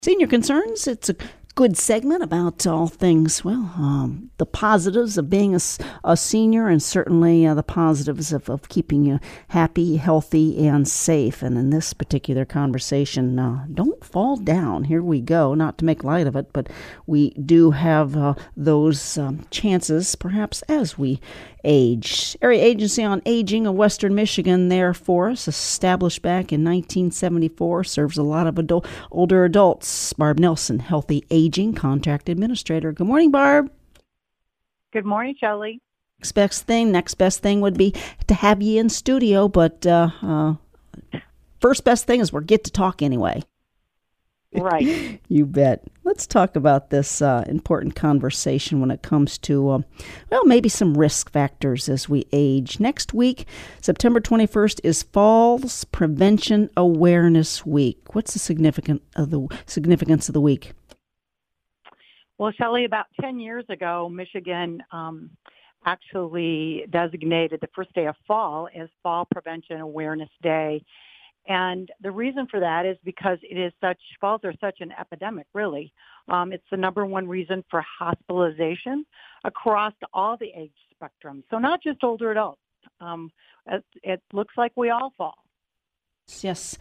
Senior Concerns, it's a good segment about all things, the positives of being a senior and certainly the positives of keeping you happy, healthy, and safe. And in this particular conversation, don't fall down. Here we go. Not to make light of it, but we do have those chances perhaps as we age. Area Agency on Aging of Western Michigan there for us, established back in 1974, serves a lot of older adults. Barb Nelson, Healthy Aging Contract Administrator. Good morning, Barb. Good morning, Shelley. Next best thing would be to have you in studio, but first best thing is we get to talk anyway. Right. You bet. Let's talk about this important conversation when it comes to, maybe some risk factors as we age. Next week, September 21st, is Falls Prevention Awareness Week. What's the significance of the week? Well, Shelley, about 10 years ago, Michigan actually designated the first day of fall as Fall Prevention Awareness Day. And the reason for that is because falls are such an epidemic, really. It's the number one reason for hospitalization across all the age spectrum. So not just older adults. It looks like we all fall. Yes.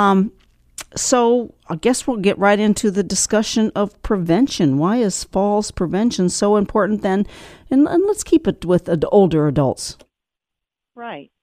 So I guess we'll get right into the discussion of prevention. Why is falls prevention so important then? And let's keep it with older adults. Right.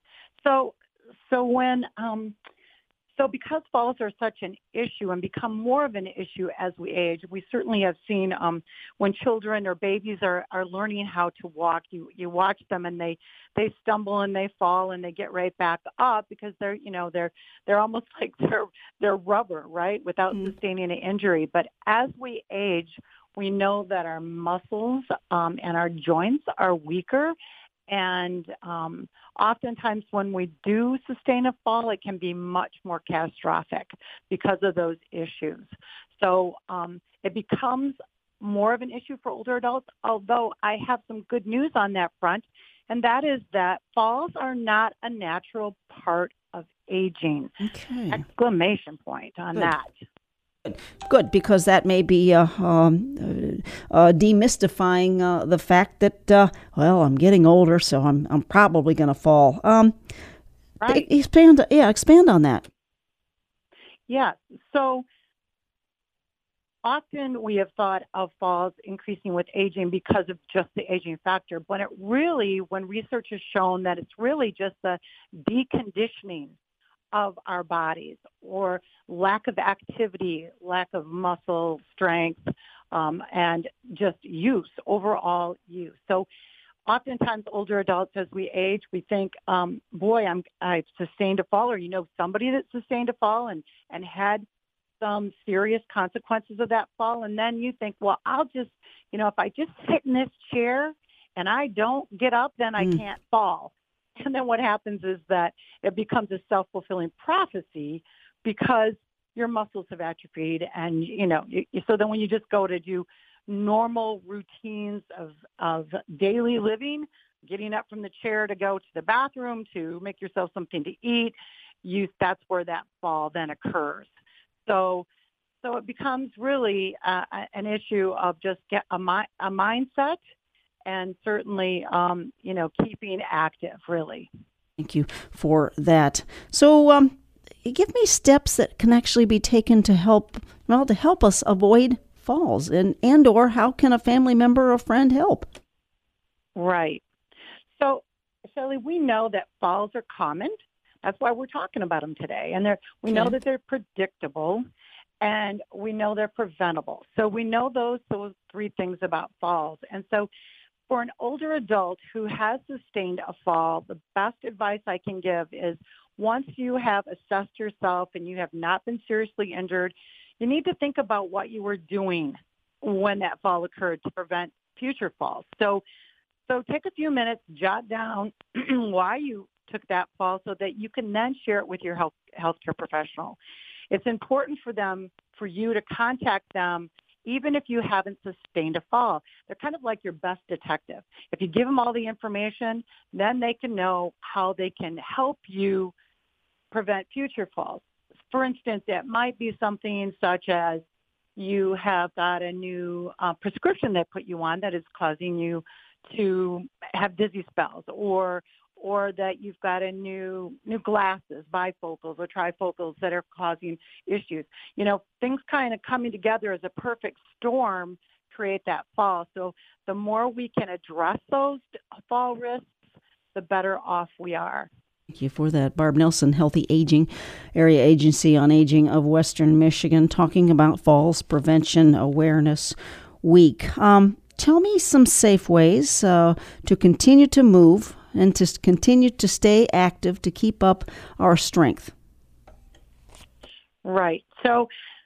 So because falls are such an issue and become more of an issue as we age, we certainly have seen when children or babies are learning how to walk, you watch them and they stumble and they fall and they get right back up because they're almost like they're rubber, right, without sustaining an injury. But as we age, we know that our muscles and our joints are weaker. And oftentimes when we do sustain a fall, it can be much more catastrophic because of those issues. So it becomes more of an issue for older adults, although I have some good news on that front, and that is that falls are not a natural part of aging. Okay. Exclamation point on that. Good, because that may be demystifying the fact that I'm getting older, so I'm probably going to fall. Right. Expand on that. Yeah. So often we have thought of falls increasing with aging because of just the aging factor, but when research has shown that it's really just the deconditioning of our bodies or lack of activity, lack of muscle strength, and just overall use. So oftentimes older adults as we age, we think, I've sustained a fall, or somebody that sustained a fall and had some serious consequences of that fall. And then you think, well, I'll just, if I just sit in this chair and I don't get up, then I can't fall. And then what happens is that it becomes a self-fulfilling prophecy because your muscles have atrophied. And, so then when you just go to do normal routines of daily living, getting up from the chair to go to the bathroom, to make yourself something to eat, that's where that fall then occurs. So it becomes really an issue of just get a mindset. And certainly, keeping active, really. Thank you for that. So, give me steps that can actually be taken to help us avoid falls, and or how can a family member or friend help? Right. So, Shelley, we know that falls are common. That's why we're talking about them today. And we know that they're predictable, and we know they're preventable. So we know those three things about falls. And so for an older adult who has sustained a fall, the best advice I can give is once you have assessed yourself and you have not been seriously injured, you need to think about what you were doing when that fall occurred to prevent future falls. So take a few minutes, jot down why you took that fall so that you can then share it with your healthcare professional. It's important for you to contact them even if you haven't sustained a fall. They're kind of like your best detective. If you give them all the information, then they can know how they can help you prevent future falls. For instance, it might be something such as, you have got a new prescription they put you on that is causing you to have dizzy spells, or that you've got a new glasses, bifocals or trifocals that are causing issues. Things kind of coming together as a perfect storm create that fall. So the more we can address those fall risks, the better off we are. Thank you for that. Barb Nelson, Healthy Aging, Area Agency on Aging of Western Michigan, talking about Falls Prevention Awareness Week. Tell me some safe ways to continue to move and to continue to stay active to keep up our strength. Right. So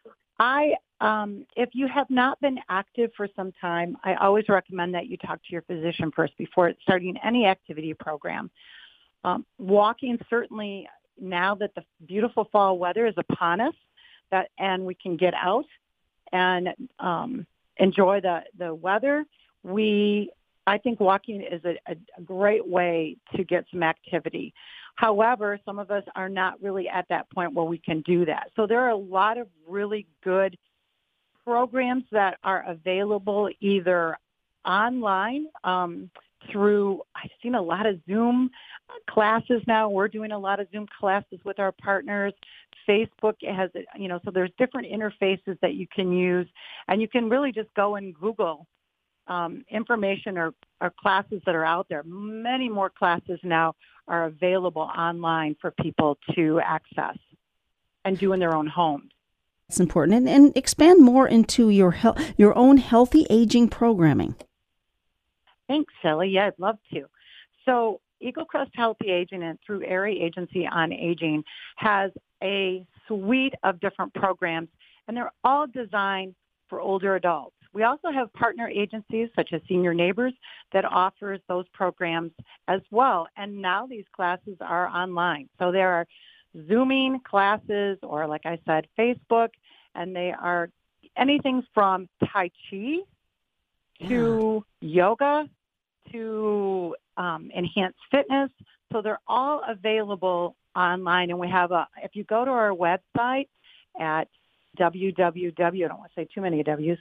if you have not been active for some time, I always recommend that you talk to your physician first before starting any activity program. Walking, certainly now that the beautiful fall weather is upon us, and we can get out and enjoy the weather, I think walking is a great way to get some activity. However, some of us are not really at that point where we can do that. So there are a lot of really good programs that are available either online through, I've seen a lot of Zoom classes now. We're doing a lot of Zoom classes with our partners. Facebook has, so there's different interfaces that you can use, and you can really just go and Google information or classes that are out there. Many more classes now are available online for people to access and do in their own homes. It's important. And expand more into your own healthy aging programming. Thanks, Shelley. Yeah, I'd love to. So Eagle Crest Healthy Aging and through Area Agency on Aging has a suite of different programs, and they're all designed for older adults. We also have partner agencies such as Senior Neighbors that offers those programs as well. And now these classes are online. So there are Zooming classes or, like I said, Facebook, and they are anything from Tai Chi to yoga to enhanced fitness. So they're all available online. And we have if you go to our website at www, I don't want to say too many W's,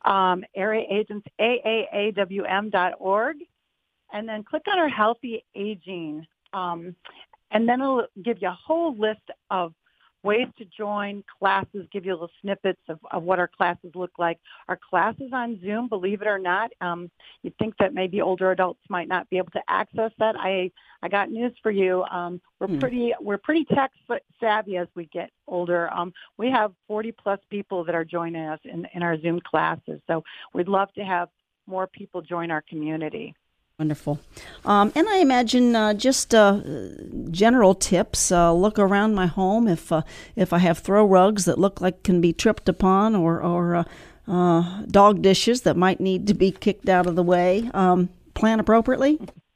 AAAWM.org, and then click on our Healthy Aging, and then it'll give you a whole list of ways to join classes, give you little snippets of what our classes look like. Our classes on Zoom, believe it or not, you'd think that maybe older adults might not be able to access that. I got news for you. We're pretty tech savvy as we get older. We have 40 plus people that are joining us in our Zoom classes. So we'd love to have more people join our community. Wonderful. And I imagine just general tips. Look around my home if I have throw rugs that look like can be tripped upon, or dog dishes that might need to be kicked out of the way. Plan appropriately.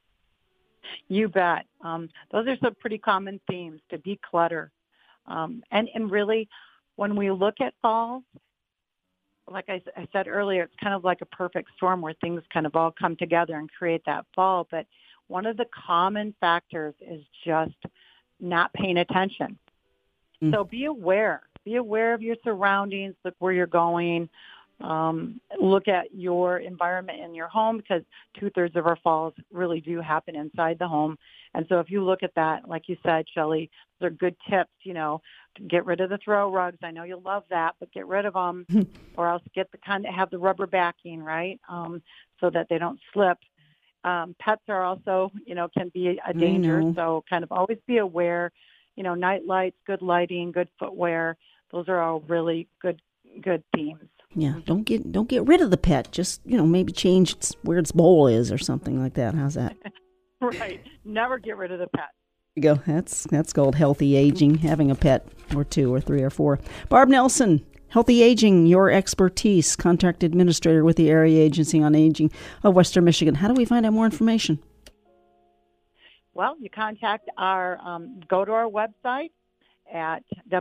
You bet. Those are some pretty common themes to declutter. And really, when we look at falls, like I said earlier, it's kind of like a perfect storm where things kind of all come together and create that fall. But one of the common factors is just not paying attention. So be aware. Be aware of your surroundings. Look where you're going. Look at your environment in your home, because 2/3 of our falls really do happen inside the home. And so if you look at that, like you said, Shelley, those are good tips, to get rid of the throw rugs. I know you'll love that, but get rid of them, or else get the kind that have the rubber backing, right, so that they don't slip. Pets are also, can be a danger. So kind of always be aware, night lights, good lighting, good footwear. Those are all really good themes. Yeah, don't get rid of the pet. Just, maybe change where its bowl is or something like that. How's that? Right. Never get rid of the pet. There you go. That's called healthy aging, having a pet or two or three or four. Barb Nelson, Healthy Aging, your expertise, contract administrator with the Area Agency on Aging of Western Michigan. How do we find out more information? Well, you contact go to our website at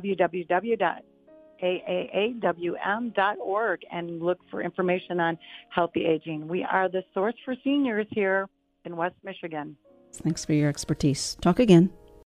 www.AAAWM.org and look for information on healthy aging. We are the source for seniors here in West Michigan. Thanks for your expertise. Talk again.